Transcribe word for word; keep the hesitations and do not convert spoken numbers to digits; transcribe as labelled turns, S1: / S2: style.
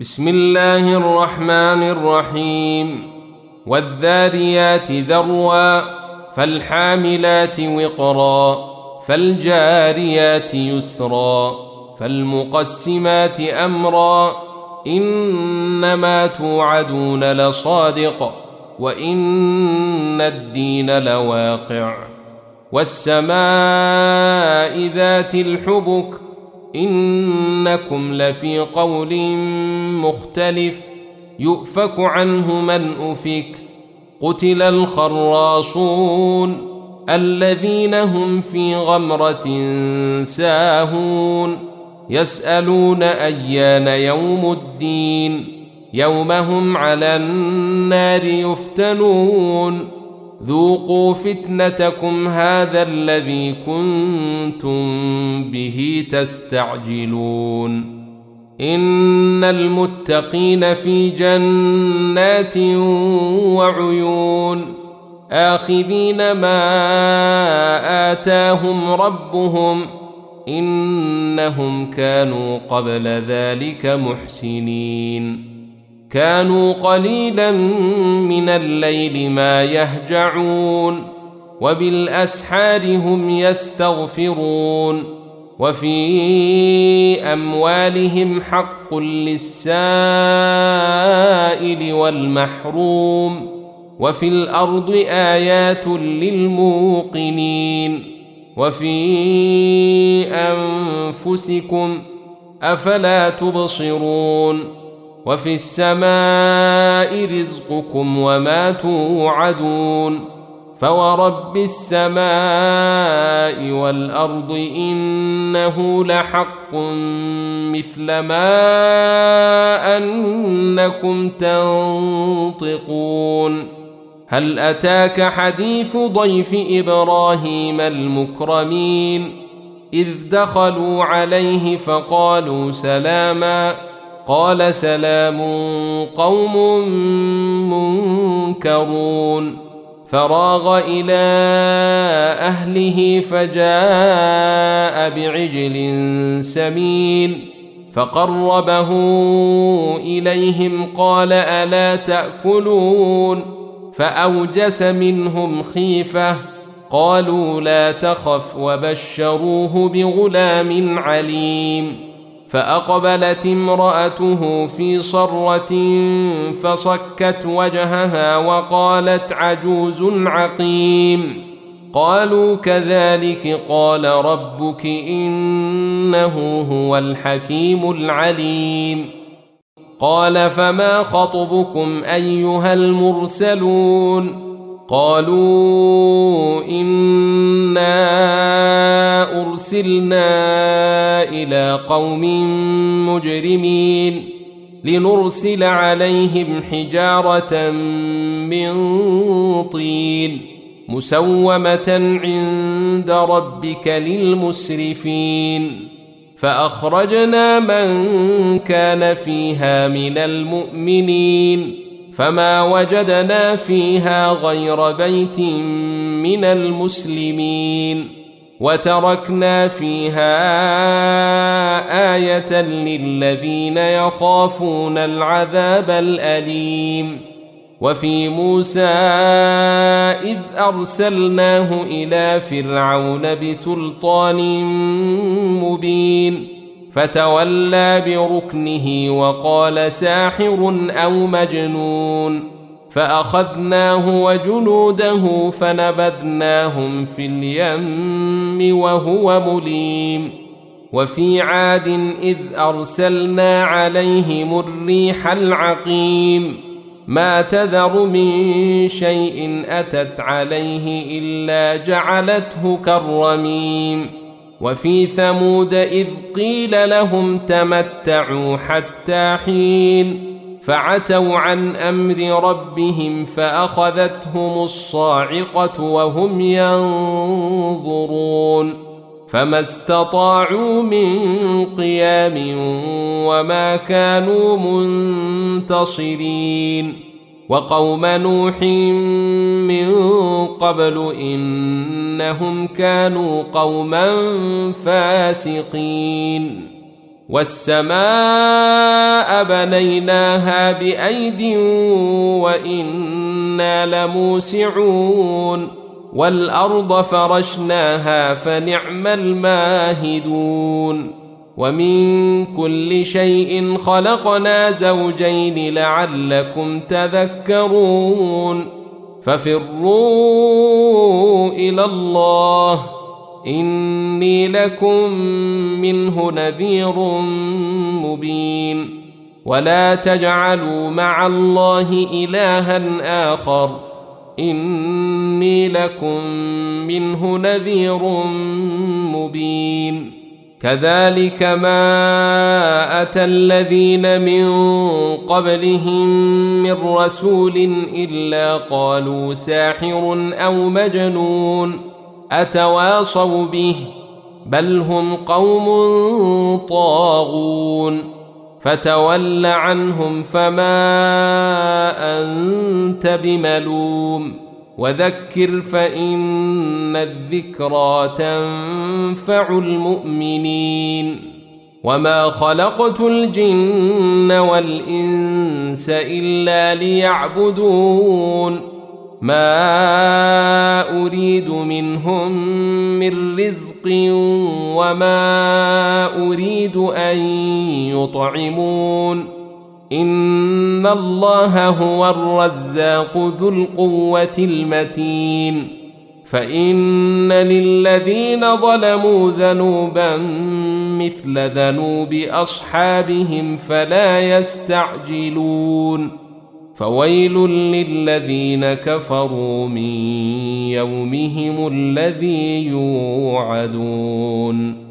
S1: بسم الله الرحمن الرحيم والذاريات ذروا فالحاملات وقرا فالجاريات يسرا فالمقسمات أمرا إنما توعدون لصادق وإن الدين لواقع والسماء ذات الحبك إنكم لفي قول مختلف يؤفك عنه من أفك قتل الخراصون الذين هم في غمرة ساهون يسألون أيان يوم الدين يوم هم على النار يفتنون ذوقوا فتنتكم هذا الذي كنتم به تستعجلون إن المتقين في جنات وعيون آخذين ما آتاهم ربهم إنهم كانوا قبل ذلك محسنين كانوا قليلا من الليل ما يهجعون وبالأسحار هم يستغفرون وفي أموالهم حق للسائل والمحروم وفي الأرض آيات للموقنين وفي أنفسكم أفلا تبصرون وفي السماء رزقكم وما توعدون فورب السماء والأرض إنه لحق مثل ما أنكم تنطقون هل أتاك حديث ضيف إبراهيم المكرمين إذ دخلوا عليه فقالوا سلاما قال سلام قوم منكرون فراغ إلى أهله فجاء بعجل سمين فقربه إليهم قال ألا تأكلون فأوجس منهم خيفة قالوا لا تخف وبشروه بغلام عليم فأقبلت امرأته في صرة فصكت وجهها وقالت عجوز عقيم قالوا كذلك قال ربك إنه هو الحكيم العليم قال فما خطبكم أيها المرسلون قالوا إنا أرسلنا إلى قوم مجرمين لنرسل عليهم حجارة من طين مسومة عند ربك للمسرفين فأخرجنا من كان فيها من المؤمنين فما وجدنا فيها غير بيت من المسلمين وتركنا فيها آية للذين يخافون العذاب الأليم وفي موسى إذ أرسلناه إلى فرعون بسلطان مبين فتولى بركنه وقال ساحر أو مجنون فأخذناه وجنوده فنبذناهم في اليم وهو مليم وفي عاد إذ أرسلنا عليهم الريح العقيم ما تذر من شيء أتت عليه إلا جعلته كالرميم وفي ثمود إذ قيل لهم تمتعوا حتى حين فعتوا عن أمر ربهم فأخذتهم الصاعقة وهم ينظرون فما استطاعوا من قيام وما كانوا منتصرين وقوم نوح من قبل إنهم كانوا قوما فاسقين والسماء بنيناها بأيد وإنا لموسعون والأرض فرشناها فنعم الماهدون ومن كل شيء خلقنا زوجين لعلكم تذكرون ففروا إلى الله إني لكم منه نذير مبين ولا تجعلوا مع الله إلها آخر إني لكم منه نذير مبين كذلك ما أتى الذين من قبلهم من رسول إلا قالوا ساحر أو مجنون أتواصوا به بل هم قوم طاغون فتول عنهم فما أنت بملوم وذكر فإن الذكرى تنفع المؤمنين وما خلقت الجن والإنس إلا ليعبدون ما أريد منهم من رزق وما أريد أن يطعمون إن الله هو الرزاق ذو القوة المتين فإن للذين ظلموا ذنوبا مثل ذنوب أصحابهم فلا يستعجلون فويل للذين كفروا من يومهم الذي يوعدون